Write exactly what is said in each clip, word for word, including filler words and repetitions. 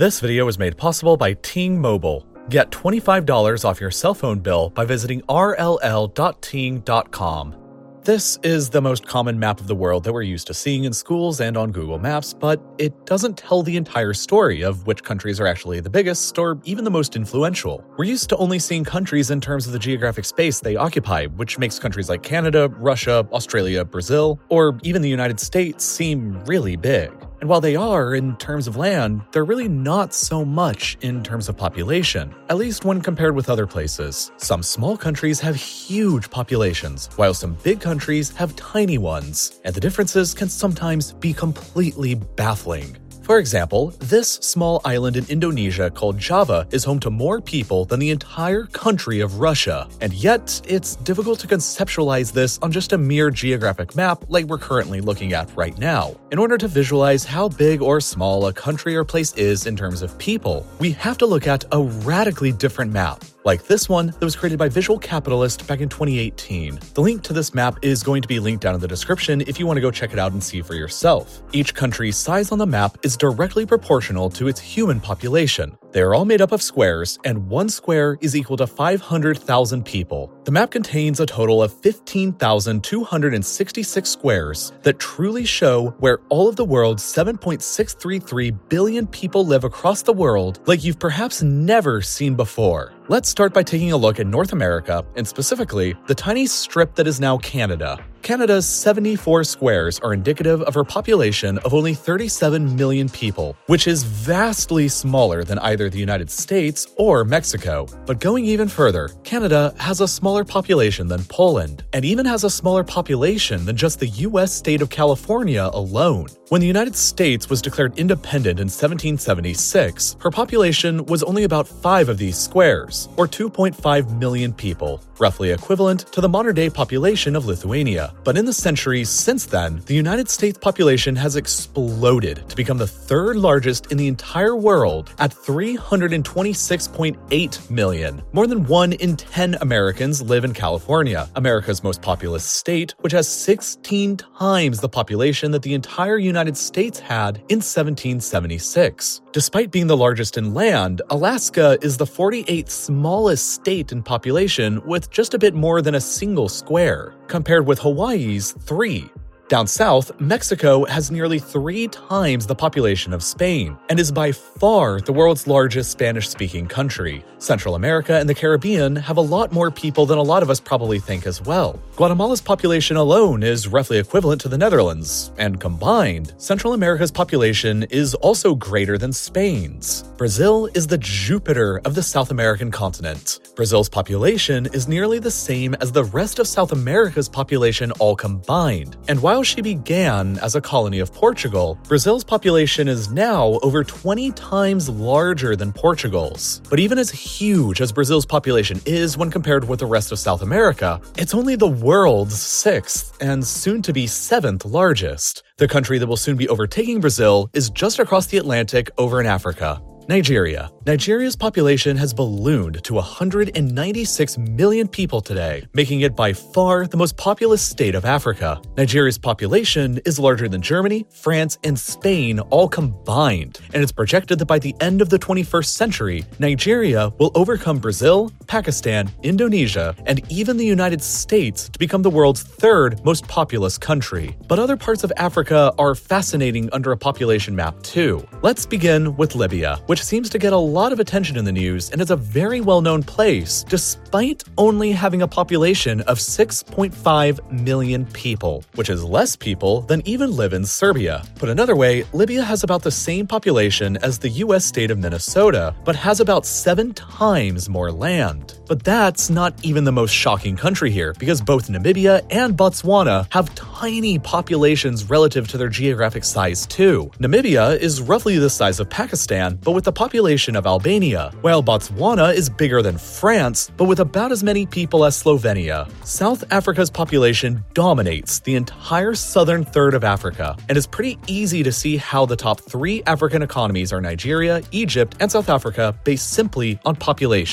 This video was made possible by Ting Mobile. Get twenty-five dollars off your cell phone bill by visiting r l l dot ting dot com. This is the most common map of the world that we're used to seeing in schools and on Google Maps, but it doesn't tell the entire story of which countries are actually the biggest or even the most influential. We're used to only seeing countries in terms of the geographic space they occupy, which makes countries like Canada, Russia, Australia, Brazil, or even the United States seem really big. And while they are in terms of land, they're really not so much in terms of population, at least when compared with other places. Some small countries have huge populations, while some big countries have tiny ones, and the differences can sometimes be completely baffling. For example, this small island in Indonesia called Java is home to more people than the entire country of Russia, and yet it's difficult to conceptualize this on just a mere geographic map like we're currently looking at right now. In order to visualize how big or small a country or place is in terms of people, we have to look at a radically different map, like this one that was created by Visual Capitalist back in twenty eighteen. The link to this map is going to be linked down in the description if you want to go check it out and see for yourself. Each country's size on the map is directly proportional to its human population. They are all made up of squares, and one square is equal to five hundred thousand people. The map contains a total of fifteen thousand two hundred sixty-six squares that truly show where all of the world's seven point six three three billion people live across the world like you've perhaps never seen before. Let's start by taking a look at North America, and specifically, the tiny strip that is now Canada. Canada's seventy-four squares are indicative of her population of only thirty-seven million people, which is vastly smaller than either the United States or Mexico. But going even further, Canada has a smaller population than Poland, and even has a smaller population than just the U S state of California alone. When the United States was declared independent in seventeen seventy-six, her population was only about five of these squares, or two point five million people, roughly equivalent to the modern-day population of Lithuania. But in the centuries since then, the United States population has exploded to become the third largest in the entire world at three hundred twenty-six point eight million. More than one in ten Americans live in California, America's most populous state, which has sixteen times the population that the entire United States had in seventeen seventy-six. Despite being the largest in land, Alaska is the forty-eighth smallest state in population with just a bit more than a single square, compared with Hawaii's three. Down south, Mexico has nearly three times the population of Spain, and is by far the world's largest Spanish-speaking country. Central America and the Caribbean have a lot more people than a lot of us probably think as well. Guatemala's population alone is roughly equivalent to the Netherlands, and combined, Central America's population is also greater than Spain's. Brazil is the Jupiter of the South American continent. Brazil's population is nearly the same as the rest of South America's population all combined, and while she began as a colony of Portugal, Brazil's population is now over twenty times larger than Portugal's. But even as huge as Brazil's population is when compared with the rest of South America, it's only the world's sixth and soon-to-be seventh largest. The country that will soon be overtaking Brazil is just across the Atlantic over in Africa. Nigeria. Nigeria's population has ballooned to one hundred ninety-six million people today, making it by far the most populous state of Africa. Nigeria's population is larger than Germany, France, and Spain all combined, and it's projected that by the end of the twenty-first century, Nigeria will overcome Brazil, Pakistan, Indonesia, and even the United States to become the world's third most populous country. But other parts of Africa are fascinating under a population map too. Let's begin with Libya, which seems to get a lot of attention in the news and is a very well-known place, despite only having a population of six point five million people, which is less people than even live in Serbia. Put another way, Libya has about the same population as the U S state of Minnesota, but has about seven times more land. But that's not even the most shocking country here, because both Namibia and Botswana have tiny populations relative to their geographic size too. Namibia is roughly the size of Pakistan, but with the population of Albania, while Botswana is bigger than France, but with about as many people as Slovenia. South Africa's population dominates the entire southern third of Africa, and it's pretty easy to see how the top three African economies are Nigeria, Egypt, and South Africa based simply on population.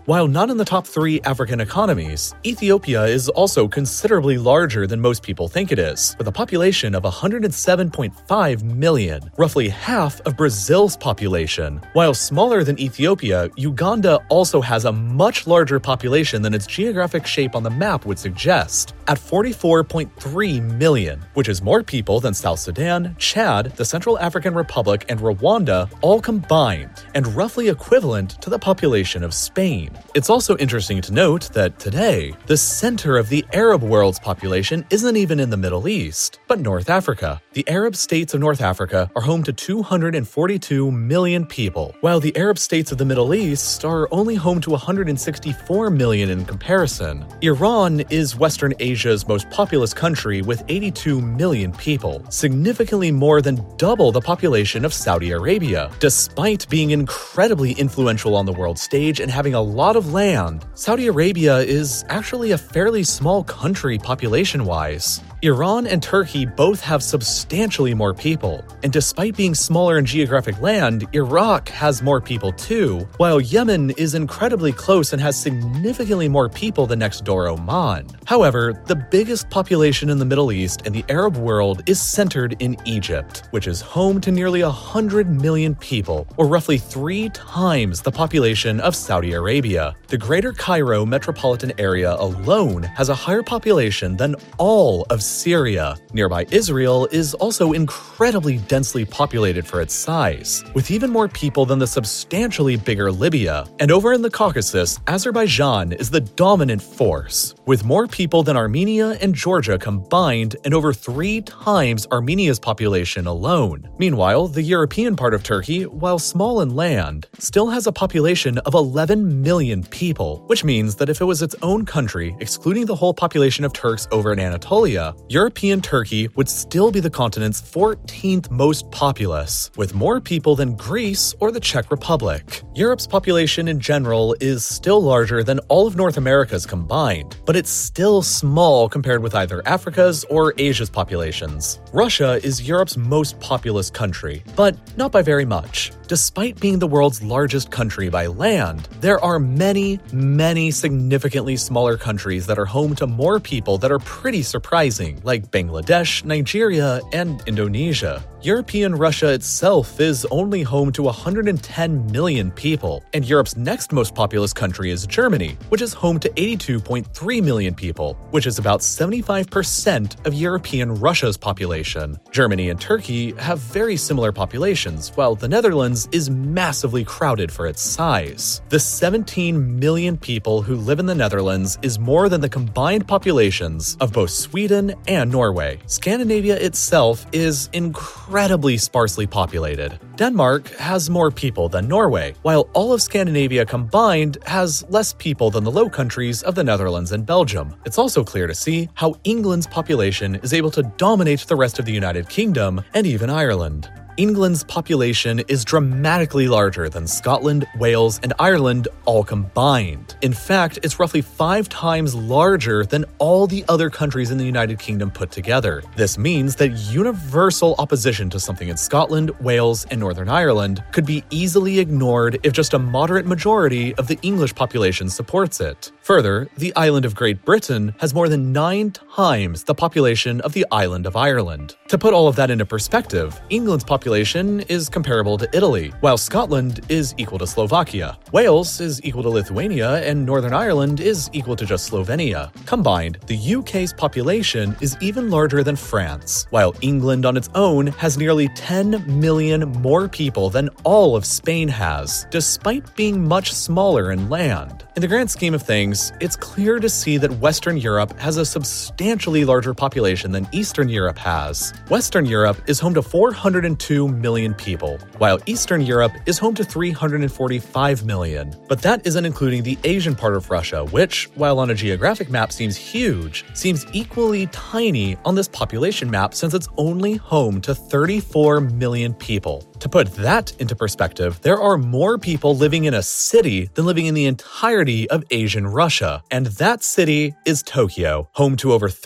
While not in the top three African economies, Ethiopia is also considerably larger than most people think it is, with a population of one hundred seven point five million, roughly half of Brazil's population. While smaller than Ethiopia, Uganda also has a much larger population than its geographic shape on the map would suggest, at forty-four point three million, which is more people than South Sudan, Chad, the Central African Republic, and Rwanda all combined, and roughly equivalent to the population of Spain. It's also interesting to note that today, the center of the Arab world's population isn't even in the Middle East, but North Africa. The Arab states of North Africa are home to two hundred forty-two million people, while the Arab states of the Middle East are only home to one hundred sixty-four million in comparison. Iran is Western Asia's most populous country with eighty-two million people, significantly more than double the population of Saudi Arabia. Despite being incredibly influential on the world stage and having a lot of land, Saudi Arabia is actually a fairly small country population-wise. Iran and Turkey both have substantially more people, and despite being smaller in geographic land, Iraq has more people too, while Yemen is incredibly close and has significantly more people than next door Oman. However, the biggest population in the Middle East and the Arab world is centered in Egypt, which is home to nearly one hundred million people, or roughly three times the population of Saudi Arabia. The Greater Cairo metropolitan area alone has a higher population than all of Syria. Nearby Israel is also incredibly densely populated for its size, with even more people than the substantially bigger Libya. And over in the Caucasus, Azerbaijan is the dominant force, with more people than Armenia and Georgia combined and over three times Armenia's population alone. Meanwhile, the European part of Turkey, while small in land, still has a population of eleven million people, which means that if it was its own country, excluding the whole population of Turks over in Anatolia, European Turkey would still be the continent's fourteenth most populous, with more people than Greece or the Czech Republic. Europe's population in general is still larger than all of North America's combined, but it's still small compared with either Africa's or Asia's populations. Russia is Europe's most populous country, but not by very much. Despite being the world's largest country by land, there are many, many significantly smaller countries that are home to more people that are pretty surprising, like Bangladesh, Nigeria, and Indonesia. European Russia itself is only home to one hundred ten million people, and Europe's next most populous country is Germany, which is home to eighty-two point three million people, which is about seventy-five percent of European Russia's population. Germany and Turkey have very similar populations, while the Netherlands is massively crowded for its size. The seventeen million people who live in the Netherlands is more than the combined populations of both Sweden and Norway. Scandinavia itself is incredibly sparsely populated. Denmark has more people than Norway, while all of Scandinavia combined has less people than the Low Countries of the Netherlands and Belgium. It's also clear to see how England's population is able to dominate the rest of the United Kingdom and even Ireland. England's population is dramatically larger than Scotland, Wales, and Ireland all combined. In fact, it's roughly five times larger than all the other countries in the United Kingdom put together. This means that universal opposition to something in Scotland, Wales, and Northern Ireland could be easily ignored if just a moderate majority of the English population supports it. Further, the island of Great Britain has more than nine times the population of the island of Ireland. To put all of that into perspective, England's population is comparable to Italy, while Scotland is equal to Slovakia. Wales is equal to Lithuania, and Northern Ireland is equal to just Slovenia. Combined, the U K's population is even larger than France, while England on its own has nearly ten million more people than all of Spain has, despite being much smaller in land. In the grand scheme of things, it's clear to see that Western Europe has a substantially larger population than Eastern Europe has. Western Europe is home to four hundred two million people, while Eastern Europe is home to three hundred forty-five million. But that isn't including the Asian part of Russia, which, while on a geographic map seems huge, seems equally tiny on this population map since it's only home to thirty-four million people. To put that into perspective, there are more people living in a city than living in the entirety of Asian Russia, and that city is Tokyo, home to over thirty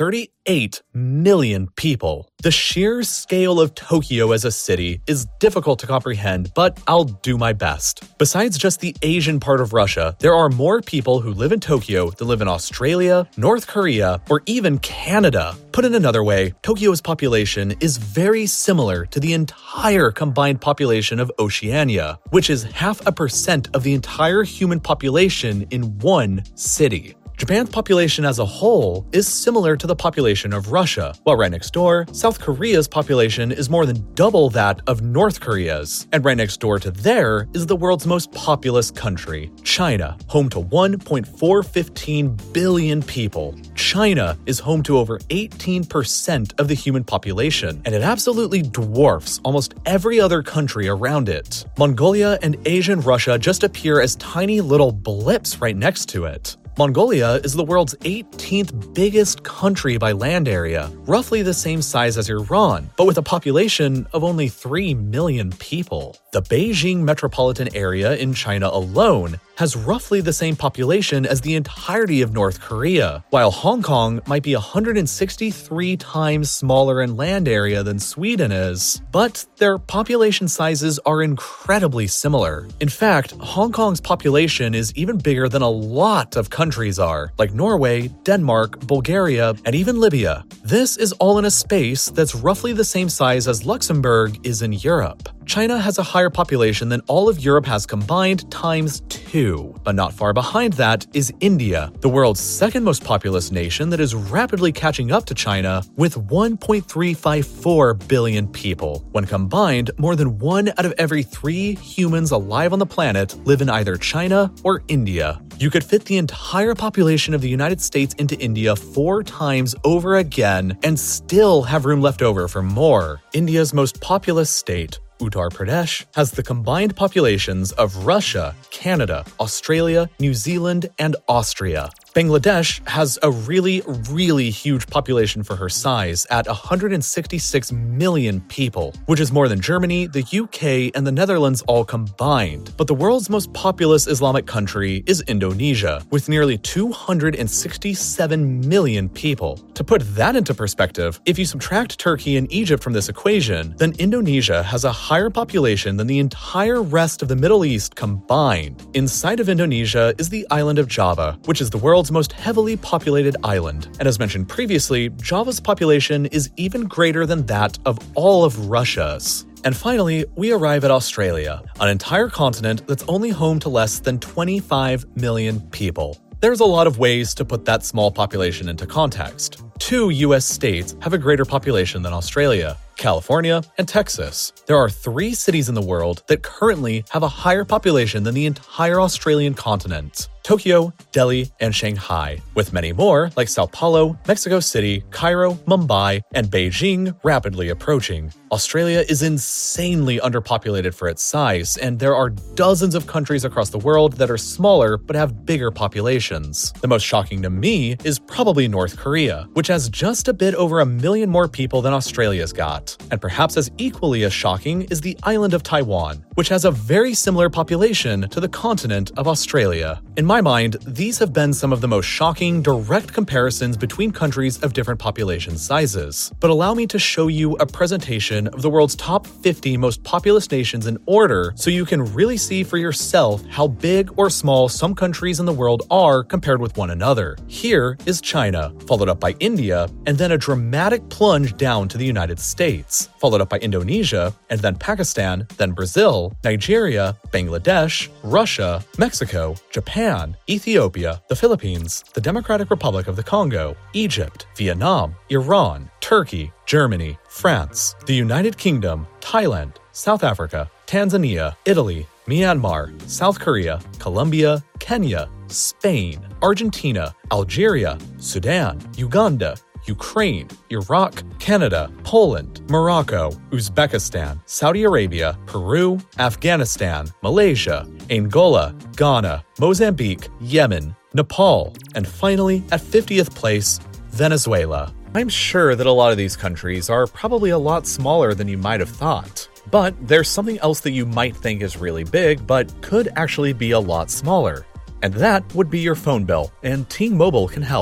eight million people. The sheer scale of Tokyo as a city is difficult to comprehend, but I'll do my best. Besides just the Asian part of Russia, there are more people who live in Tokyo than live in Australia, North Korea, or even Canada. Put in another way, Tokyo's population is very similar to the entire combined population of Oceania, which is half a percent of the entire human population in one city. Japan's population as a whole is similar to the population of Russia, while right next door, South Korea's population is more than double that of North Korea's. And right next door to there is the world's most populous country, China, home to one point four one five billion people. China is home to over eighteen percent of the human population, and it absolutely dwarfs almost every other country around it. Mongolia and Asian Russia just appear as tiny little blips right next to it. Mongolia is the world's eighteenth biggest country by land area, roughly the same size as Iran, but with a population of only three million people. The Beijing metropolitan area in China alone has roughly the same population as the entirety of North Korea, while Hong Kong might be one hundred sixty-three times smaller in land area than Sweden is, but their population sizes are incredibly similar. In fact, Hong Kong's population is even bigger than a lot of countries are, like Norway, Denmark, Bulgaria, and even Libya. This is all in a space that's roughly the same size as Luxembourg is in Europe. China has a higher population than all of Europe has combined times two, but not far behind that is India, the world's second most populous nation that is rapidly catching up to China with one point three five four billion people. When combined, more than one out of every three humans alive on the planet live in either China or India. You could fit the entire population of the United States into India four times over again and still have room left over for more. India's most populous state, Uttar Pradesh, has the combined populations of Russia, Canada, Australia, New Zealand, and Austria. Bangladesh has a really, really huge population for her size at one hundred sixty-six million people, which is more than Germany, the U K, and the Netherlands all combined. But the world's most populous Islamic country is Indonesia, with nearly two hundred sixty-seven million people. To put that into perspective, if you subtract Turkey and Egypt from this equation, then Indonesia has a higher population than the entire rest of the Middle East combined. Inside of Indonesia is the island of Java, which is the world's most heavily populated island. And as mentioned previously, Java's population is even greater than that of all of Russia's. And finally, we arrive at Australia, an entire continent that's only home to less than twenty-five million people. There's a lot of ways to put that small population into context. Two U S states have a greater population than Australia: California and Texas. There are three cities in the world that currently have a higher population than the entire Australian continent: Tokyo, Delhi, and Shanghai, with many more like Sao Paulo, Mexico City, Cairo, Mumbai, and Beijing rapidly approaching. Australia is insanely underpopulated for its size, and there are dozens of countries across the world that are smaller but have bigger populations. The most shocking to me is probably North Korea, which has just a bit over a million more people than Australia's got. And perhaps as equally as shocking is the island of Taiwan, which has a very similar population to the continent of Australia. In my mind, these have been some of the most shocking direct comparisons between countries of different population sizes. But allow me to show you a presentation of the world's top fifty most populous nations in order so you can really see for yourself how big or small some countries in the world are compared with one another. Here is China, followed up by India, and then a dramatic plunge down to the United States, followed up by Indonesia, and then Pakistan, then Brazil, Nigeria, Bangladesh, Russia, Mexico, Japan, Ethiopia, the Philippines, the Democratic Republic of the Congo, Egypt, Vietnam, Iran, Turkey, Germany, France, the United Kingdom, Thailand, South Africa, Tanzania, Italy, Myanmar, South Korea, Colombia, Kenya, Spain, Argentina, Algeria, Sudan, Uganda, Ukraine, Iraq, Canada, Poland, Morocco, Uzbekistan, Saudi Arabia, Peru, Afghanistan, Malaysia, Angola, Ghana, Mozambique, Yemen, Nepal, and finally, at fiftieth place, Venezuela. I'm sure that a lot of these countries are probably a lot smaller than you might have thought. But there's something else that you might think is really big, but could actually be a lot smaller. And that would be your phone bill, and Ting Mobile can help.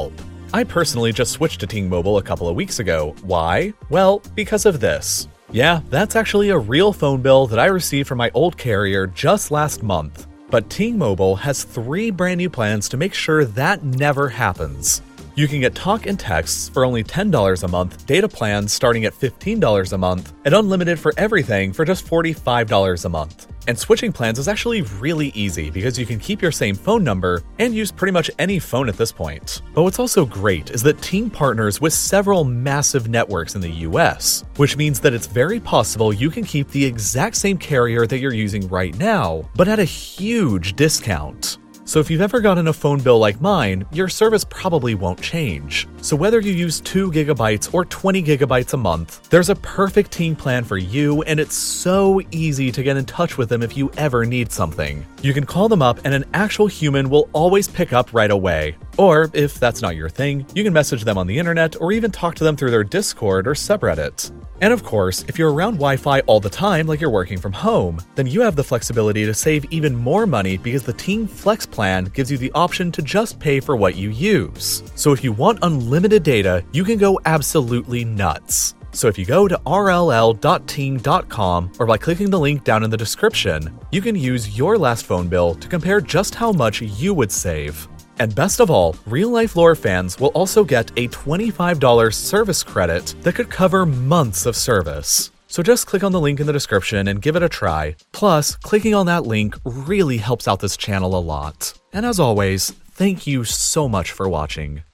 I personally just switched to Ting Mobile a couple of weeks ago. Why? Well, because of this. Yeah, that's actually a real phone bill that I received from my old carrier just last month. But Ting Mobile has three brand new plans to make sure that never happens. You can get talk and texts for only ten dollars a month, data plans starting at fifteen dollars a month, and unlimited for everything for just forty-five dollars a month. And switching plans is actually really easy because you can keep your same phone number and use pretty much any phone at this point. But what's also great is that Ting partners with several massive networks in the U S, which means that it's very possible you can keep the exact same carrier that you're using right now, but at a huge discount. So if you've ever gotten a phone bill like mine, your service probably won't change. So whether you use two gigabytes or twenty gigabytes a month, there's a perfect Ting plan for you, and it's so easy to get in touch with them if you ever need something. You can call them up and an actual human will always pick up right away. Or if that's not your thing, you can message them on the internet or even talk to them through their Discord or subreddit. And of course, if you're around Wi-Fi all the time like you're working from home, then you have the flexibility to save even more money because the Ting Flex plan gives you the option to just pay for what you use. So if you want unlimited data, you can go absolutely nuts. So if you go to r l l dot ting dot com or by clicking the link down in the description, you can use your last phone bill to compare just how much you would save. And best of all, Real Life Lore fans will also get a twenty-five dollars service credit that could cover months of service. So just click on the link in the description and give it a try. Plus, clicking on that link really helps out this channel a lot. And as always, thank you so much for watching.